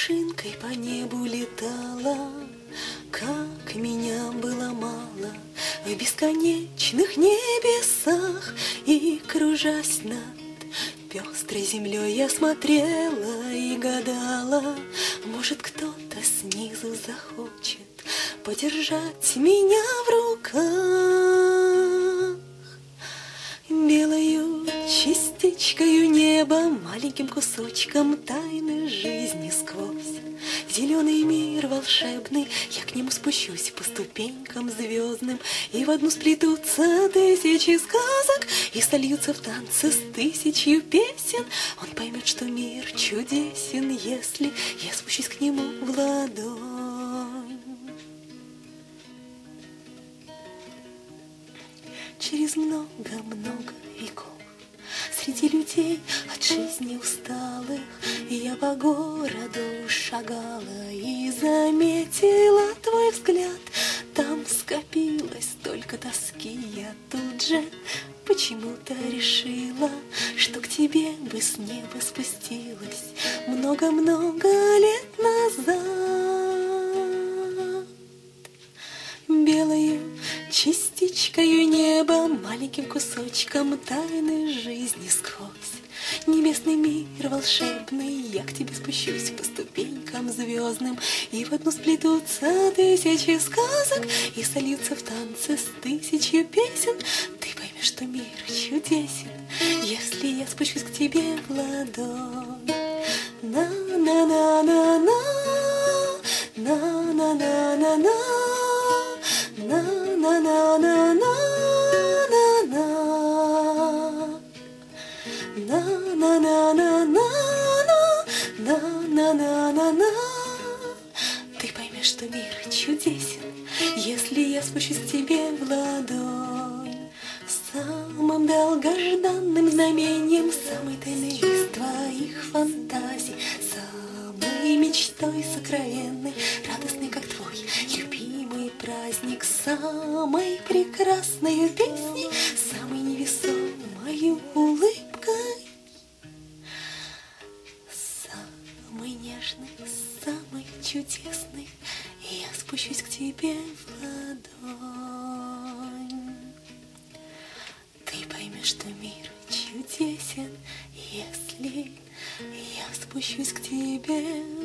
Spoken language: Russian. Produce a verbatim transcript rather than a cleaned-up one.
пушинкой по небу летала, как меня было мало в бесконечных небесах, и, кружась над пестрой землей, я смотрела и гадала, может, кто-то снизу захочет подержать меня в руках. Белою частичкою неба, маленьким кусочком тайны жизни сквозь зеленый мир волшебный, я к нему спущусь по ступенькам звездным, и в одну сплетутся тысячи сказок, и сольются в танце с тысячью песен. Он поймет, что мир чудесен, если я спущусь к нему в ладонь. Через много-много веков среди людей от жизни усталых я по городу шагала и заметила твой взгляд. Там скопилось столько тоски, я тут же почему-то решила, что к тебе бы с неба спустилась много-много лет назад. Белою частичкою неба, маленьким кусочком тайны жизни сквозь небесный мир волшебный, я к тебе спущусь по ступенькам звездным, и в одну сплетутся тысячи сказок, и сольются в танце с тысячью песен. Ты поймешь, что мир чудесен, если я спущусь к тебе в ладонь. На-на-на-на-на, на-на-на-на-на, на-на-на-на-на-на-на, на-на-на-на-на-на. Ты поймешь, что мир чудесен, если я спущусь к тебе в ладонь. Самым долгожданным знамением, самой тайной из твоих фантазий, самой мечтой сокровенной, радостной, как твой любимый праздник, самой прекрасной песней, самой невесомой улыбкой, самой нежной, самой чудесной, я спущусь к тебе в ладонь. Ты поймешь, что мир чудесен, если я спущусь к тебе